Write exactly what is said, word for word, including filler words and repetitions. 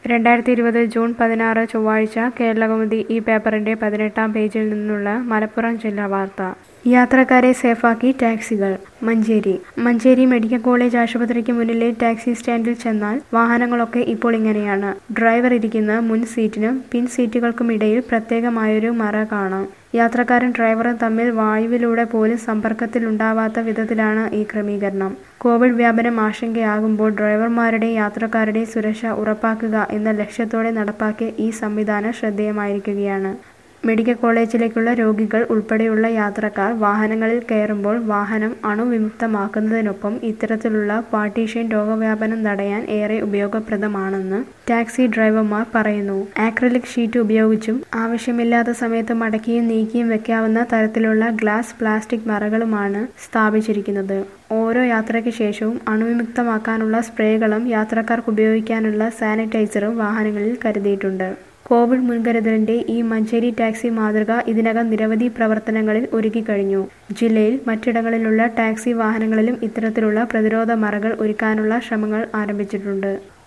രണ്ടായിരത്തി ഇരുപത് ജൂൺ പതിനാറ് ചൊവ്വാഴ്ച കേരളകൗമുദി ഈ പേപ്പറിന്റെ പതിനെട്ടാം പേജിൽ നിന്നുള്ള മലപ്പുറം ജില്ലാ വാർത്ത. യാത്രക്കാരെ സേഫാക്കി ടാക്സികൾ. മഞ്ചേരി മഞ്ചേരി മെഡിക്കൽ കോളേജ് ആശുപത്രിക്ക് മുന്നിലെ ടാക്സി സ്റ്റാൻഡിൽ ചെന്നാൽ വാഹനങ്ങളൊക്കെ ഇപ്പോൾ ഇങ്ങനെയാണ്. ഡ്രൈവർ ഇരിക്കുന്ന മുൻ സീറ്റിനും പിൻ സീറ്റുകൾക്കും ഇടയിൽ പ്രത്യേകമായൊരു മറ കാണാം. യാത്രക്കാരൻ ഡ്രൈവറും തമ്മിൽ വായുവിലൂടെ പോലും സമ്പർക്കത്തിലുണ്ടാവാത്ത വിധത്തിലാണ് ഈ ക്രമീകരണം. കോവിഡ് വ്യാപനം ആശങ്കയാകുമ്പോൾ ഡ്രൈവർമാരുടെയും യാത്രക്കാരുടെയും സുരക്ഷ ഉറപ്പാക്കുക എന്ന ലക്ഷ്യത്തോടെ നടപ്പാക്കിയ ഈ സംവിധാനം ശ്രദ്ധേയമായിരിക്കുകയാണ്. മെഡിക്കൽ കോളേജിലേക്കുള്ള രോഗികൾ ഉൾപ്പെടെയുള്ള യാത്രക്കാർ വാഹനങ്ങളിൽ കയറുമ്പോൾ വാഹനം അണുവിമുക്തമാക്കുന്നതിനൊപ്പം ഇത്തരത്തിലുള്ള പാർട്ടീഷൻ രോഗവ്യാപനം തടയാൻ ഏറെ ഉപയോഗപ്രദമാണെന്ന് ടാക്സി ഡ്രൈവർമാർ പറയുന്നു. ആക്രിലിക് ഷീറ്റ് ഉപയോഗിച്ചും ആവശ്യമില്ലാത്ത സമയത്ത് മടക്കിയും നീക്കിയും വെക്കാവുന്ന തരത്തിലുള്ള ഗ്ലാസ് പ്ലാസ്റ്റിക് മറകളുമാണ് സ്ഥാപിച്ചിരിക്കുന്നത്. ഓരോ യാത്രയ്ക്ക് ശേഷവും അണുവിമുക്തമാക്കാനുള്ള സ്പ്രേകളും യാത്രക്കാർക്ക് ഉപയോഗിക്കാനുള്ള സാനിറ്റൈസറും വാഹനങ്ങളിൽ കരുതിയിട്ടുണ്ട്. കോവിഡ് മുൻകരുതലിന്റെ ഈ മഞ്ചേരി ടാക്സി മാതൃക ഇതിനകം നിരവധി പ്രവർത്തനങ്ങളിൽ ഒരുക്കിക്കഴിഞ്ഞു. ജില്ലയിൽ മറ്റിടങ്ങളിലുള്ള ടാക്സി വാഹനങ്ങളിലും ഇത്തരത്തിലുള്ള പ്രതിരോധ മറകൾ ഒരുക്കാനുള്ള ശ്രമങ്ങൾ ആരംഭിച്ചിട്ടുണ്ട്.